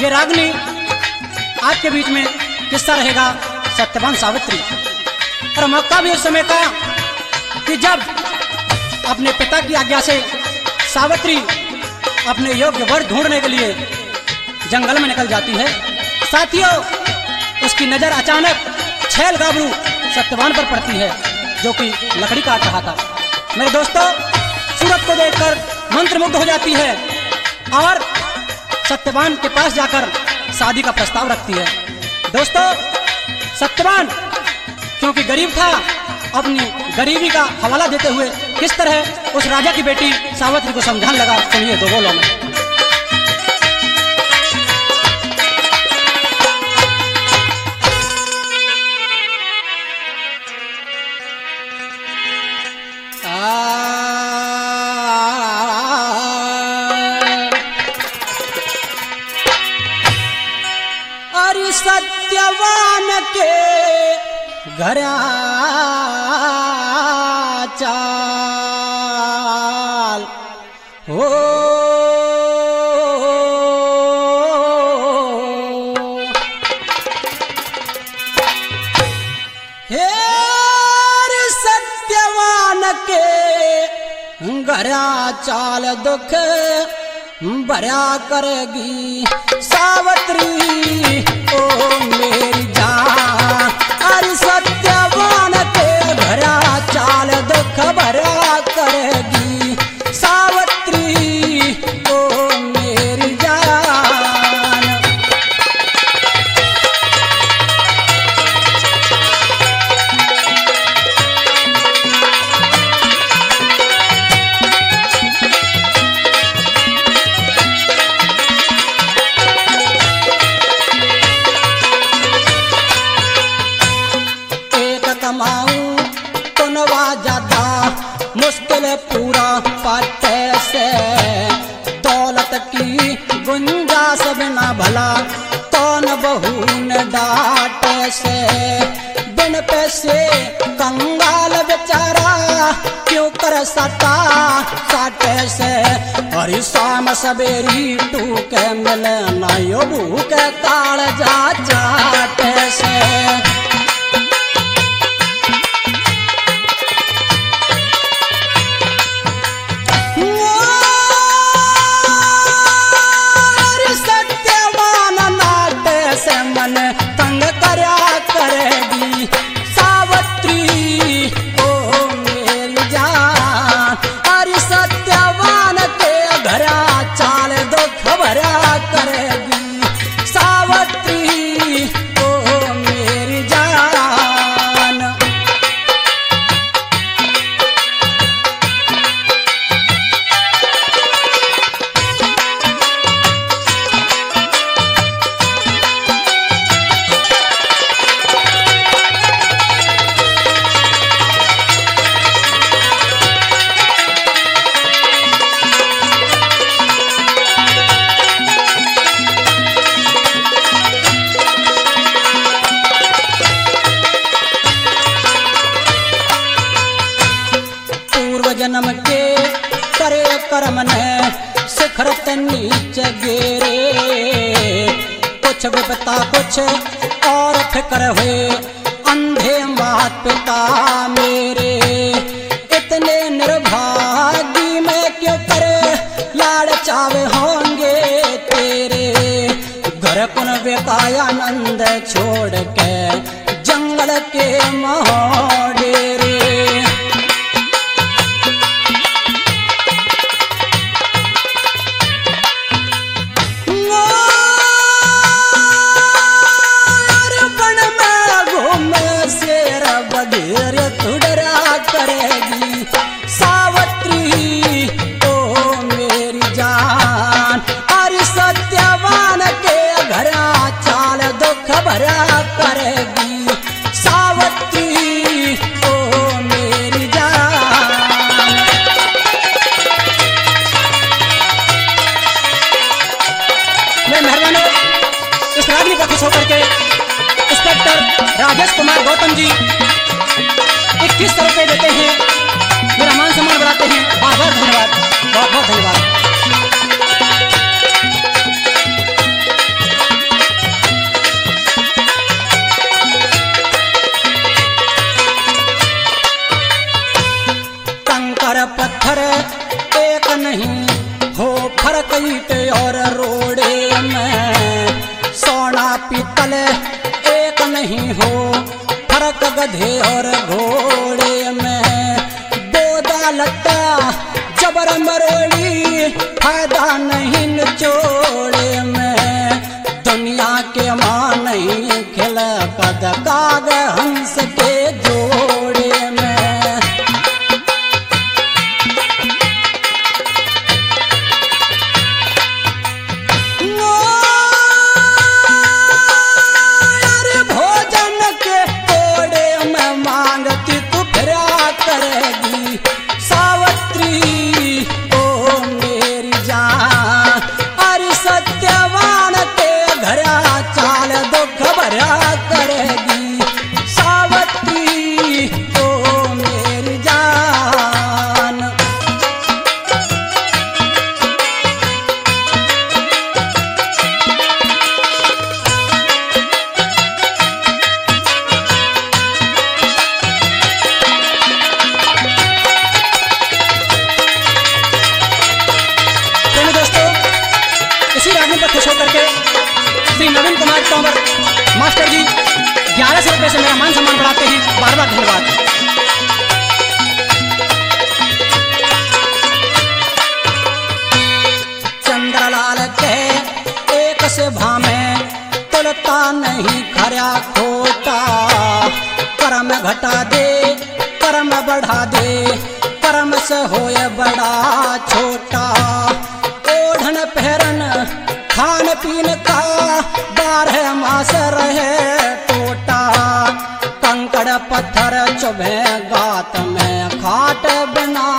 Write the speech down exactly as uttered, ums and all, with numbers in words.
ये रागनी आपके बीच में किस्सा रहेगा सत्यवान सावित्री। और मौका भी उस समय का कि जब अपने पिता की आज्ञा से सावित्री अपने योग्य वर ढूंढने के लिए जंगल में निकल जाती है। साथियों, उसकी नजर अचानक छैल गाबरू सत्यवान पर पड़ती है जो कि लकड़ी काट रहा था। मेरे दोस्तों, सूरत को देखकर मंत्रमुग्ध हो जाती है और सत्यवान के पास जाकर शादी का प्रस्ताव रखती है। दोस्तों, सत्यवान क्योंकि गरीब था, अपनी गरीबी का हवाला देते हुए किस तरह उस राजा की बेटी सावित्री को समझाने लगा, सुनिए दो बोलों में। अरे सत्यवान के घर चाल हो, हे सत्यवान के घर चाल दुख भरा करेगी सावित्री ओ मेरी जान। अरे सत्यवान के भरा चाल दुख भरा करेगी सावित्री ओ मेरी जान। कमाऊं तो नवा जाता मुश्किल पूरा पाते से, दौलत की गुंजाइश बिना भला तो न बहू न डांट से। बिन पैसे कंगाल बेचारा क्यों कर सता साटे से। हरी शाम सवेरी टूके मिले ना यो भूख काल जा चाटे से। मन तंग करया करेगी सावित्री ओ मेरी जान। अरे सत्यवान के घरा चाल दुख भरा करेगी सावित्री ओ मेरी जान। जन्म के करे कर्म ने शिखरत नीचे गिरे। कुछ विपता कुछ और फिक्र हुए अंधे मात पिता मेरे। इतने निर्भागी में क्यों करे लाड़ चावे होंगे तेरे। घर कुन बेकायानंद छोड़ के जंगल के मोहडेरे। करेगी सावित्री ओ मेरी जान। अरे सत्यवान के घरा चाल दुख भरा करेगी सावित्री ओ मेरी जान। मैं मेहरबानी इस रागनी का खुश होकर के इंस्पेक्टर राजेश कुमार गौतम जी इक्कीस सौ रुपये देते हैं, मेरा मान सम्मान बढ़ाते हैं। बहुत बहुत धन्यवाद, बहुत बहुत धन्यवाद। लाइट और रोड़े में सोना पीतल एक नहीं हो, फर्क गधे और घोड़े में। दो दालता जबर मरोड़ी, फायदा नहीं निचोड़े में। दुनिया के मां नहीं खिल कद काग हंस के जोड़े में। खुश होकर के श्री नवीन कुमार तोमर मास्टर जी ग्यारह सौ रुपए से मेरा मान सम्मान बढ़ाते हैं, बार बार धन्यवाद। चंद्रलाल के एक से भामे तुलता नहीं खरा खोटा। कर्म घटा दे कर्म बढ़ा दे, कर्म से होए बड़ा छोटा। ओढ़न पहरन खान पीन का बारह मास रहे टोटा। कंकड़ पत्थर चुभे गात में खाट बना